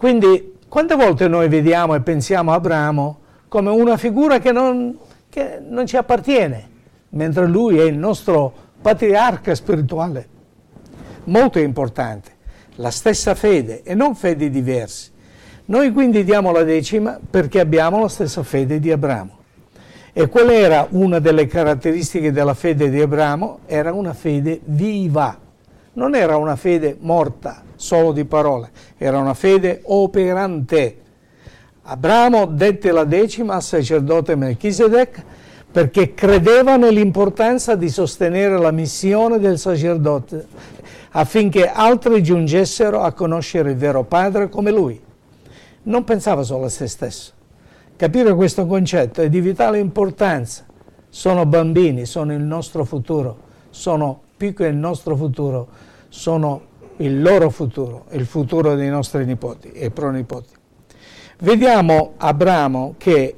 Quindi, quante volte noi vediamo e pensiamo a Abramo come una figura che non ci appartiene, mentre lui è il nostro patriarca spirituale. Molto importante, la stessa fede e non fedi diversi. Noi quindi diamo la decima perché abbiamo la stessa fede di Abramo. E qual era una delle caratteristiche della fede di Abramo? Era una fede viva, non era una fede morta, solo di parole, era una fede operante. Abramo dette la decima al sacerdote Melchisedec perché credeva nell'importanza di sostenere la missione del sacerdote affinché altri giungessero a conoscere il vero Padre come lui. Non pensava solo a se stesso. Capire questo concetto è di vitale importanza. Sono bambini, sono il nostro futuro, sono più che il nostro futuro, sono il loro futuro, il futuro dei nostri nipoti e pronipoti. Vediamo Abramo che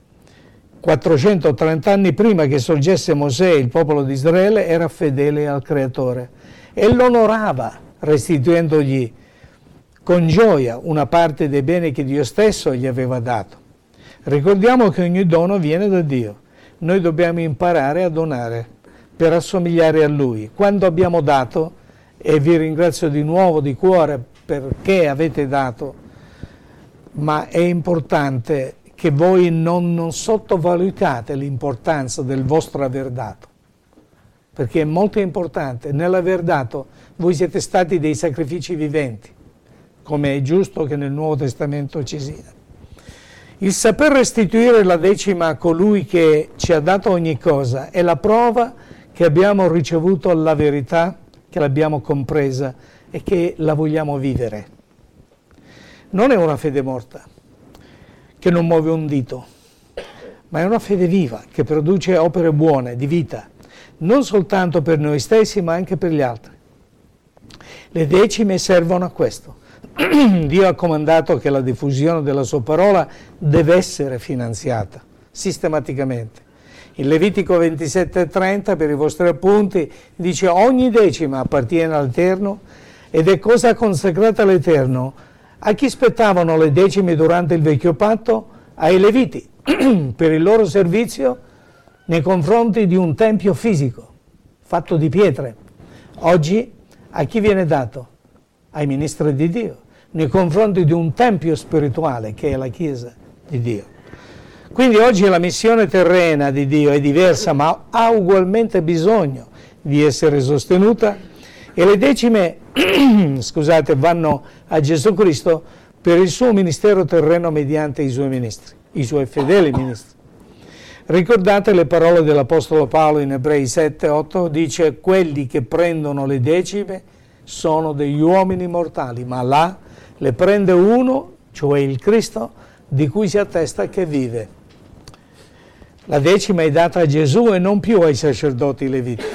430 anni prima che sorgesse Mosè, il popolo di Israele era fedele al Creatore e l'onorava, restituendogli con gioia una parte dei beni che Dio stesso gli aveva dato. Ricordiamo che ogni dono viene da Dio. Noi dobbiamo imparare a donare per assomigliare a Lui. Quando abbiamo dato, e vi ringrazio di nuovo di cuore perché avete dato, ma è importante che voi non sottovalutate l'importanza del vostro aver dato, perché è molto importante. Nell'aver dato voi siete stati dei sacrifici viventi, come è giusto che nel Nuovo Testamento ci sia. Il saper restituire la decima a colui che ci ha dato ogni cosa è la prova che abbiamo ricevuto la verità, che l'abbiamo compresa e che la vogliamo vivere. Non è una fede morta, che non muove un dito, ma è una fede viva, che produce opere buone, di vita, non soltanto per noi stessi, ma anche per gli altri. Le decime servono a questo. Dio ha comandato che la diffusione della sua parola deve essere finanziata sistematicamente. In Levitico 27,30, per i vostri appunti, dice: ogni decima appartiene all'Eterno ed è cosa consacrata all'Eterno. A chi spettavano le decime durante il vecchio patto? Ai Leviti, per il loro servizio nei confronti di un tempio fisico, fatto di pietre. Oggi a chi viene dato? Ai ministri di Dio, nei confronti di un tempio spirituale che è la Chiesa di Dio. Quindi oggi la missione terrena di Dio è diversa, ma ha ugualmente bisogno di essere sostenuta, e le decime vanno a Gesù Cristo per il suo ministero terreno mediante i suoi ministri, i suoi fedeli ministri. Ricordate le parole dell'Apostolo Paolo in Ebrei 7,8, dice: quelli che prendono le decime sono degli uomini mortali, ma là le prende uno, cioè il Cristo, di cui si attesta che vive. La decima è data a Gesù e non più ai sacerdoti leviti.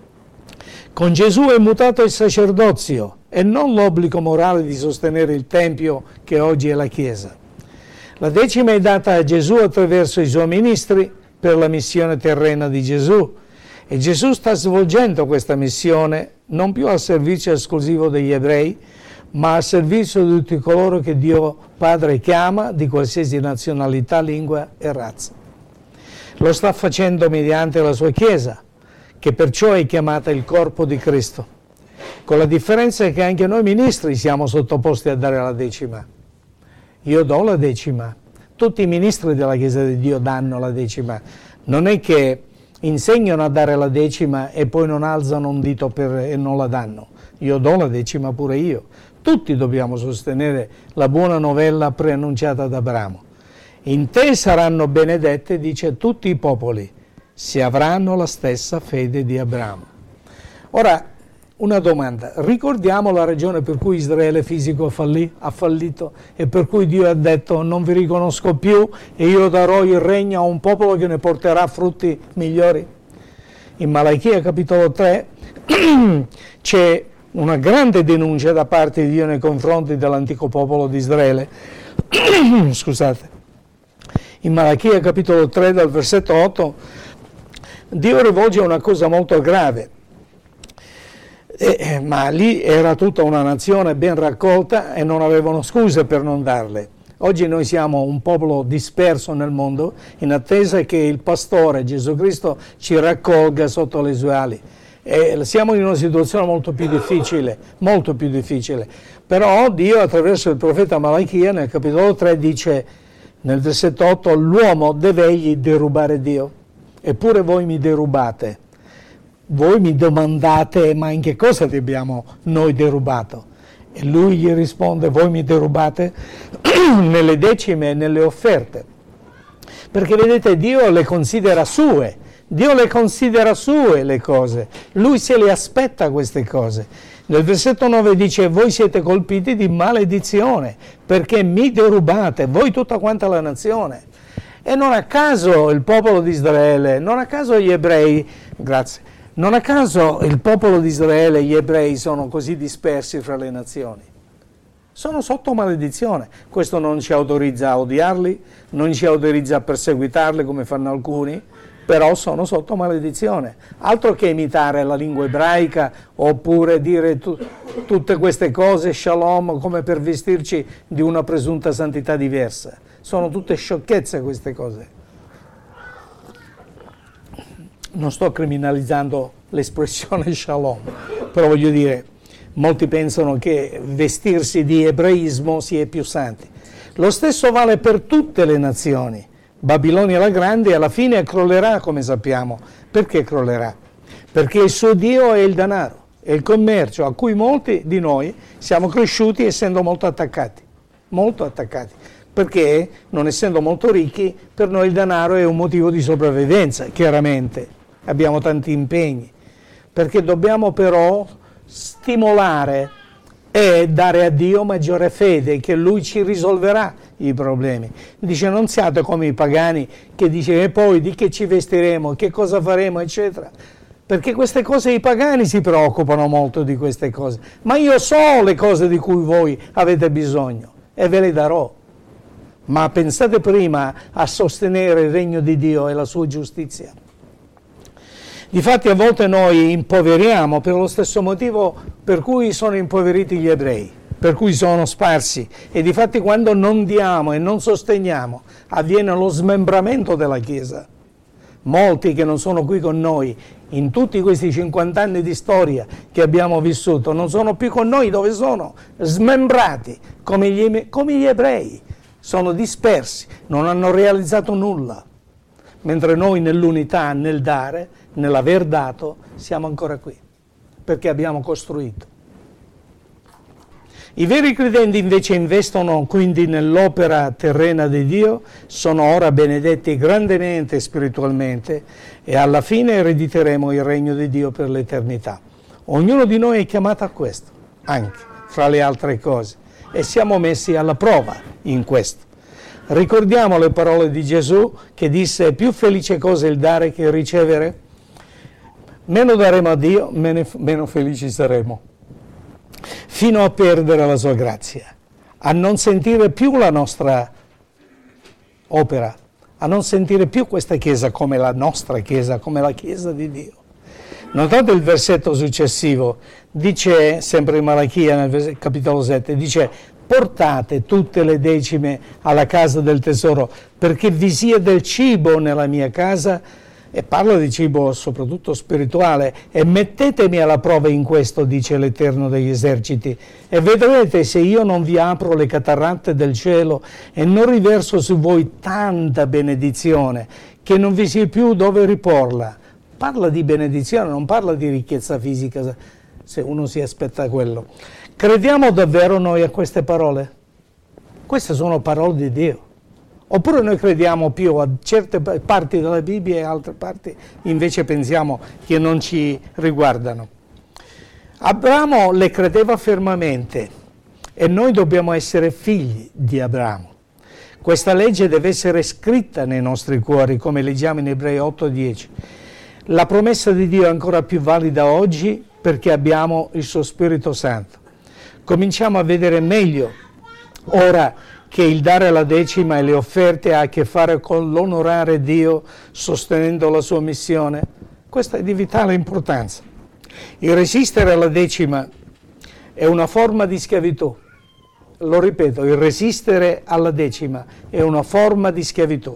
Con Gesù è mutato il sacerdozio e non l'obbligo morale di sostenere il Tempio che oggi è la Chiesa. La decima è data a Gesù attraverso i suoi ministri per la missione terrena di Gesù, e Gesù sta svolgendo questa missione non più al servizio esclusivo degli ebrei, ma al servizio di tutti coloro che Dio Padre chiama, di qualsiasi nazionalità, lingua e razza. Lo sta facendo mediante la sua Chiesa, che perciò è chiamata il corpo di Cristo, con la differenza che anche noi ministri siamo sottoposti a dare la decima. Io do la decima, tutti i ministri della Chiesa di Dio danno la decima, non è che insegnano a dare la decima e poi non alzano un dito e non la danno. Io do la decima pure io. Tutti dobbiamo sostenere la buona novella preannunciata da Abramo. In te saranno benedette, dice, tutti i popoli, se avranno la stessa fede di Abramo. Ora, una domanda. Ricordiamo la ragione per cui Israele fisico ha fallito e per cui Dio ha detto: non vi riconosco più e io darò il regno a un popolo che ne porterà frutti migliori. In Malachia capitolo 3 c'è una grande denuncia da parte di Dio nei confronti dell'antico popolo di Israele. Scusate. In Malachia capitolo 3 dal versetto 8 Dio rivolge una cosa molto grave. Ma lì era tutta una nazione ben raccolta e non avevano scuse per non darle. Oggi noi siamo un popolo disperso nel mondo in attesa che il pastore Gesù Cristo ci raccolga sotto le sue ali. E siamo in una situazione molto più difficile. Però Dio attraverso il profeta Malachia nel capitolo 3 dice nel versetto 8: l'uomo deve egli derubare Dio, eppure voi mi derubate. Voi mi domandate: ma in che cosa ti abbiamo noi derubato? E lui gli risponde: voi mi derubate nelle decime e nelle offerte. Perché vedete, Dio le considera sue le cose, lui se le aspetta queste cose. Nel versetto 9 dice: voi siete colpiti di maledizione perché mi derubate, voi tutta quanta la nazione. E non a caso il popolo di Israele, non a caso gli ebrei, non a caso il popolo di Israele e gli ebrei sono così dispersi fra le nazioni. Sono sotto maledizione. Questo non ci autorizza a odiarli, non ci autorizza a perseguitarli come fanno alcuni, però sono sotto maledizione. Altro che imitare la lingua ebraica oppure dire tutte queste cose, shalom, come per vestirci di una presunta santità diversa. Sono tutte sciocchezze queste cose. Non sto criminalizzando l'espressione shalom, però voglio dire, molti pensano che vestirsi di ebraismo sia più santi. Lo stesso vale per tutte le nazioni. Babilonia la Grande alla fine crollerà, come sappiamo. Perché crollerà? Perché il suo Dio è il denaro, è il commercio a cui molti di noi siamo cresciuti essendo molto attaccati. Perché, non essendo molto ricchi, per noi il denaro è un motivo di sopravvivenza, chiaramente. Abbiamo tanti impegni. Perché dobbiamo però stimolare e dare a Dio maggiore fede che Lui ci risolverà i problemi. Dice: non siate come i pagani che dice: e poi di che ci vestiremo, che cosa faremo, eccetera. Perché queste cose i pagani si preoccupano molto di queste cose. Ma io so le cose di cui voi avete bisogno e ve le darò. Ma pensate prima a sostenere il regno di Dio e la sua giustizia. Difatti a volte noi impoveriamo per lo stesso motivo per cui sono impoveriti gli ebrei, per cui sono sparsi. E difatti quando non diamo e non sosteniamo avviene lo smembramento della Chiesa. Molti che non sono qui con noi in tutti questi 50 anni di storia che abbiamo vissuto non sono più con noi. Dove sono? Smembrati come gli ebrei. Sono dispersi, non hanno realizzato nulla. Mentre noi nell'unità, nel dare, nell'aver dato, siamo ancora qui, perché abbiamo costruito. I veri credenti invece investono quindi nell'opera terrena di Dio, sono ora benedetti grandemente spiritualmente e alla fine erediteremo il regno di Dio per l'eternità. Ognuno di noi è chiamato a questo, anche fra le altre cose, e siamo messi alla prova in questo. Ricordiamo le parole di Gesù che disse: più felice cosa è il dare che il ricevere? Meno daremo a Dio, meno felici saremo, fino a perdere la sua grazia, a non sentire più la nostra opera, a non sentire più questa Chiesa come la nostra Chiesa, come la Chiesa di Dio. Notate il versetto successivo, dice sempre in Malachia nel capitolo 7, dice: portate tutte le decime alla casa del tesoro, perché vi sia del cibo nella mia casa, e parla di cibo soprattutto spirituale, e mettetemi alla prova in questo, dice l'Eterno degli eserciti, e vedrete se io non vi apro le cataratte del cielo e non riverso su voi tanta benedizione che non vi sia più dove riporla. Parla di benedizione, non parla di ricchezza fisica, se uno si aspetta quello. Crediamo davvero noi a queste parole? Queste sono parole di Dio. Oppure noi crediamo più a certe parti della Bibbia e altre parti invece pensiamo che non ci riguardano. Abramo le credeva fermamente e noi dobbiamo essere figli di Abramo. Questa legge deve essere scritta nei nostri cuori, come leggiamo in Ebrei 8:10. La promessa di Dio è ancora più valida oggi perché abbiamo il suo Spirito Santo. Cominciamo a vedere meglio ora che il dare la decima e le offerte ha a che fare con l'onorare Dio sostenendo la sua missione. Questa è di vitale importanza. Il resistere alla decima è una forma di schiavitù. Lo ripeto, il resistere alla decima è una forma di schiavitù.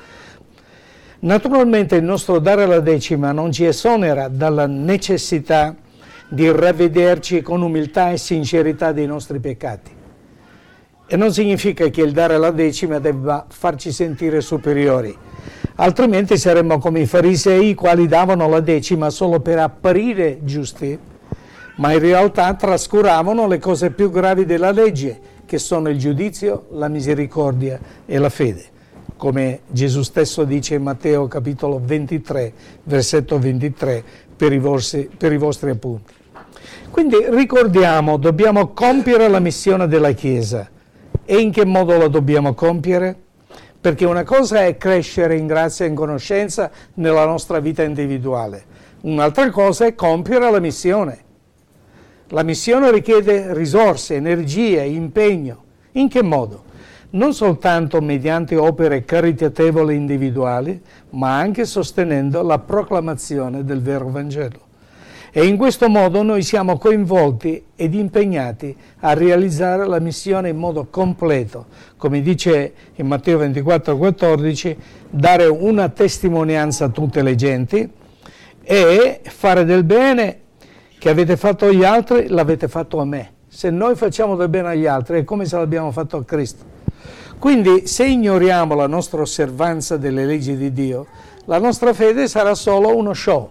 Naturalmente il nostro dare la decima non ci esonera dalla necessità di ravvederci con umiltà e sincerità dei nostri peccati. E non significa che il dare la decima debba farci sentire superiori, altrimenti saremmo come i farisei, i quali davano la decima solo per apparire giusti, ma in realtà trascuravano le cose più gravi della legge, che sono il giudizio, la misericordia e la fede, come Gesù stesso dice in Matteo capitolo 23, versetto 23, per i vostri appunti. Quindi ricordiamo, dobbiamo compiere la missione della Chiesa. E in che modo la dobbiamo compiere? Perché una cosa è crescere in grazia e in conoscenza nella nostra vita individuale, un'altra cosa è compiere la missione. La missione richiede risorse, energie, impegno. In che modo? Non soltanto mediante opere caritatevoli individuali, ma anche sostenendo la proclamazione del vero Vangelo. E in questo modo noi siamo coinvolti ed impegnati a realizzare la missione in modo completo, come dice in Matteo 24,14, dare una testimonianza a tutte le genti e fare del bene che avete fatto agli altri, l'avete fatto a me. Se noi facciamo del bene agli altri è come se l'abbiamo fatto a Cristo. Quindi se ignoriamo la nostra osservanza delle leggi di Dio, la nostra fede sarà solo uno show.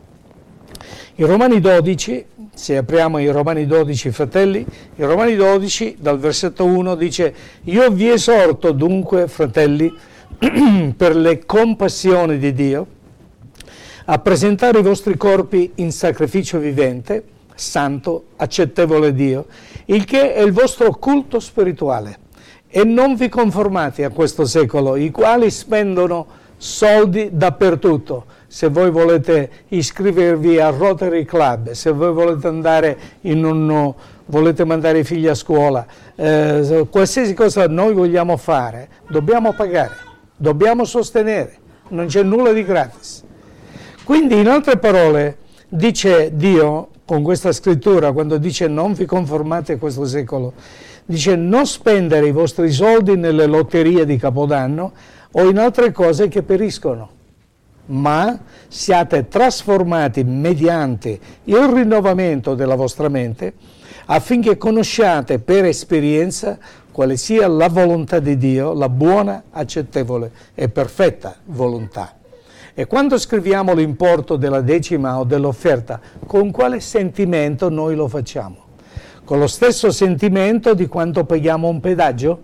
In Romani 12, se apriamo i Romani 12, fratelli, in Romani 12, dal versetto 1, dice: «Io vi esorto dunque, fratelli, per le compassioni di Dio, a presentare i vostri corpi in sacrificio vivente, santo, accettevole a Dio, il che è il vostro culto spirituale. E non vi conformate a questo secolo, i quali spendono soldi dappertutto». Se voi volete iscrivervi al Rotary Club, se voi volete andare volete mandare i figli a scuola, qualsiasi cosa noi vogliamo fare, dobbiamo pagare, dobbiamo sostenere, non c'è nulla di gratis. Quindi, in altre parole, dice Dio con questa scrittura, quando dice non vi conformate a questo secolo, dice non spendere i vostri soldi nelle lotterie di Capodanno o in altre cose che periscono, ma siate trasformati mediante il rinnovamento della vostra mente affinché conosciate per esperienza quale sia la volontà di Dio, la buona, accettevole e perfetta volontà. E quando scriviamo l'importo della decima o dell'offerta, con quale sentimento noi lo facciamo? Con lo stesso sentimento di quanto paghiamo un pedaggio?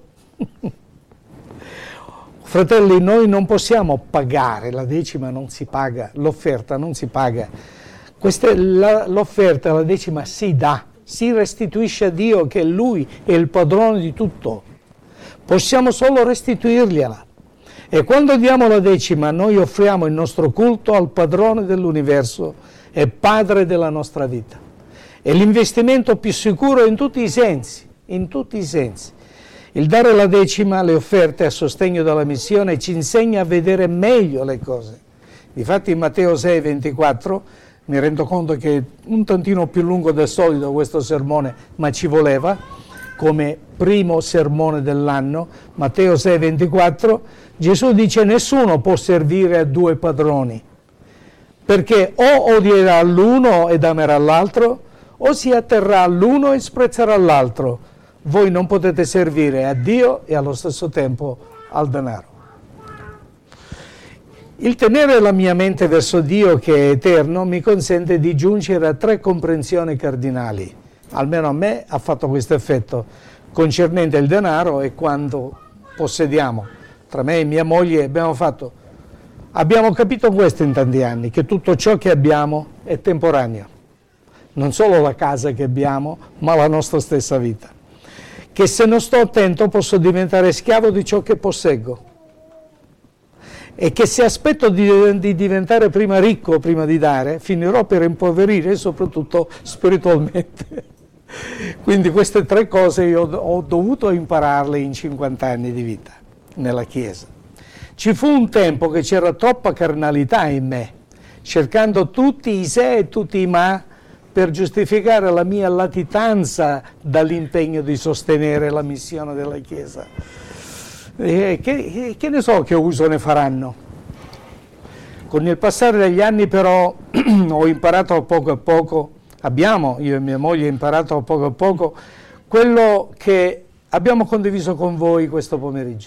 Fratelli, noi non possiamo pagare, la decima non si paga, l'offerta non si paga. L'offerta, la decima si dà, si restituisce a Dio, che Lui è il padrone di tutto. Possiamo solo restituirgliela. E quando diamo la decima noi offriamo il nostro culto al padrone dell'universo e padre della nostra vita. È l'investimento più sicuro in tutti i sensi, in tutti i sensi. Il dare la decima, le offerte a sostegno della missione, ci insegna a vedere meglio le cose. Difatti in Matteo 6,24, mi rendo conto che è un tantino più lungo del solito questo sermone, ma ci voleva, come primo sermone dell'anno, Matteo 6,24, Gesù dice: nessuno può servire a due padroni, perché o odierà l'uno ed amerà l'altro, o si atterrà all'uno e sprezzerà l'altro. Voi non potete servire a Dio e allo stesso tempo al denaro. Il tenere la mia mente verso Dio, che è eterno, mi consente di giungere a 3 comprensioni cardinali. Almeno a me ha fatto questo effetto, concernente il denaro e quanto possediamo. Tra me e mia moglie abbiamo capito questo in tanti anni, che tutto ciò che abbiamo è temporaneo. Non solo la casa che abbiamo, ma la nostra stessa vita. Che se non sto attento posso diventare schiavo di ciò che posseggo. E che se aspetto di diventare prima ricco, prima di dare, finirò per impoverire, soprattutto spiritualmente. Quindi queste 3 cose io ho dovuto impararle in 50 anni di vita nella Chiesa. Ci fu un tempo che c'era troppa carnalità in me, cercando tutti i se e tutti i ma per giustificare la mia latitanza dall'impegno di sostenere la missione della Chiesa. Che ne so che uso ne faranno? Con il passare degli anni però ho imparato a poco, io e mia moglie imparato a poco quello che abbiamo condiviso con voi questo pomeriggio.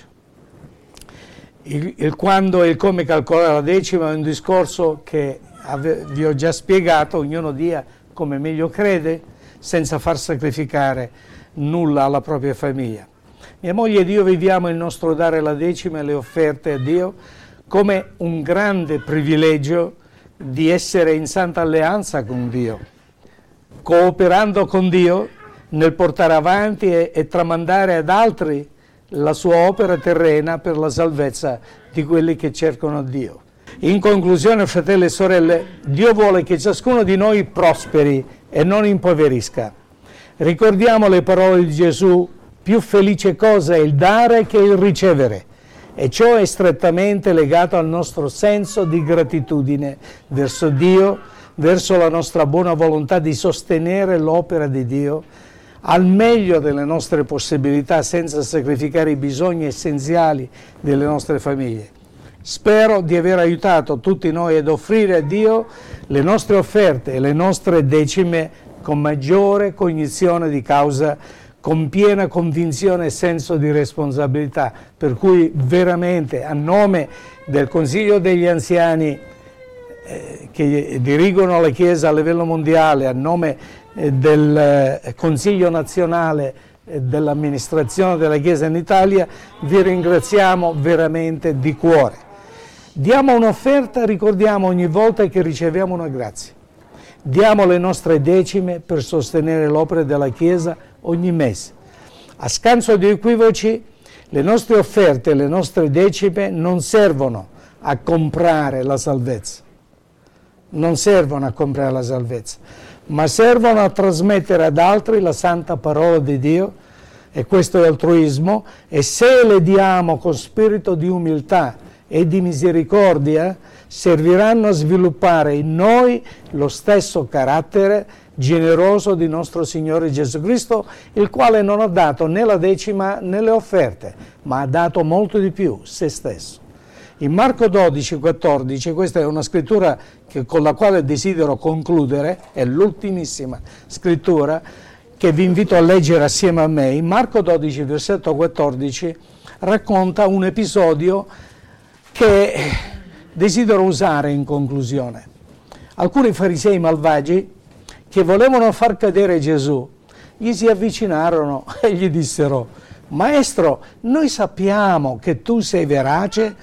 Il quando e il come calcolare la decima è un discorso che vi ho già spiegato, ognuno dia come meglio crede, senza far sacrificare nulla alla propria famiglia. Mia moglie ed io viviamo il nostro dare la decima e le offerte a Dio come un grande privilegio di essere in santa alleanza con Dio, cooperando con Dio nel portare avanti e tramandare ad altri la sua opera terrena per la salvezza di quelli che cercano Dio. In conclusione, fratelli e sorelle, Dio vuole che ciascuno di noi prosperi e non impoverisca. Ricordiamo le parole di Gesù: più felice cosa è il dare che il ricevere, e ciò è strettamente legato al nostro senso di gratitudine verso Dio, verso la nostra buona volontà di sostenere l'opera di Dio al meglio delle nostre possibilità, senza sacrificare i bisogni essenziali delle nostre famiglie. Spero di aver aiutato tutti noi ad offrire a Dio le nostre offerte e le nostre decime con maggiore cognizione di causa, con piena convinzione e senso di responsabilità. Per cui veramente, a nome del Consiglio degli Anziani che dirigono la Chiesa a livello mondiale, a nome del Consiglio nazionale dell'amministrazione della Chiesa in Italia, vi ringraziamo veramente di cuore. Diamo un'offerta, ricordiamo ogni volta che riceviamo una grazia. Diamo le nostre decime per sostenere l'opera della Chiesa ogni mese. A scanso di equivoci, le nostre offerte e le nostre decime non servono a comprare la salvezza. Non servono a comprare la salvezza, ma servono a trasmettere ad altri la santa parola di Dio, e questo è altruismo, e se le diamo con spirito di umiltà e di misericordia, serviranno a sviluppare in noi lo stesso carattere generoso di nostro Signore Gesù Cristo, il quale non ha dato né la decima né le offerte, ma ha dato molto di più, se stesso. In Marco 12, 14, questa è una scrittura con la quale desidero concludere, è l'ultimissima scrittura che vi invito a leggere assieme a me. In Marco 12, versetto 14, racconta un episodio che desidero usare in conclusione. Alcuni farisei malvagi che volevano far cadere Gesù gli si avvicinarono e gli dissero: Maestro, noi sappiamo che tu sei verace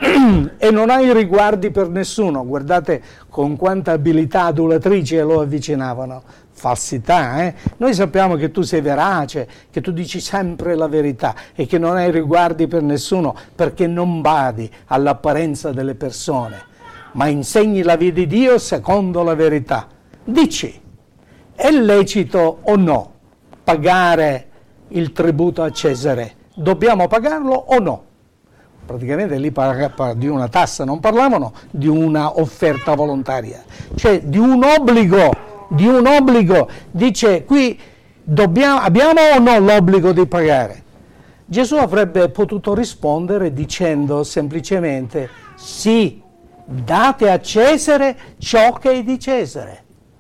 e non hai riguardi per nessuno. Guardate con quanta abilità adulatrice lo avvicinavano. Falsità, Noi sappiamo che tu sei verace, che tu dici sempre la verità e che non hai riguardi per nessuno, perché non badi all'apparenza delle persone, ma insegni la via di Dio secondo la verità. Dici, è lecito o no pagare il tributo a Cesare? Dobbiamo pagarlo o no? Praticamente lì parla di una tassa, non parlavano di una offerta volontaria, cioè di un obbligo. Dice qui abbiamo o no l'obbligo di pagare? Gesù avrebbe potuto rispondere dicendo semplicemente: sì, date a Cesare ciò che è di Cesare.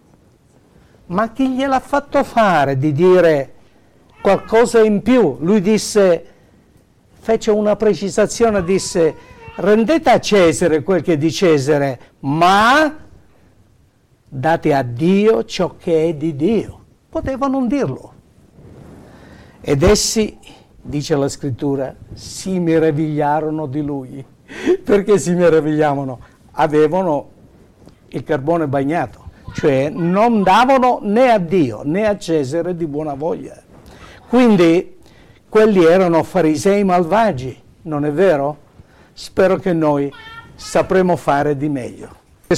Ma chi gliel'ha fatto fare di dire qualcosa in più? Lui fece una precisazione, disse: rendete a Cesare quel che è di Cesare, ma date a Dio ciò che è di Dio. Poteva non dirlo. Ed essi, dice la scrittura, si meravigliarono di lui. Perché si meravigliavano? Avevano il carbone bagnato, cioè non davano né a Dio né a Cesare di buona voglia. Quindi quelli erano farisei malvagi, non è vero? Spero che noi sapremo fare di meglio.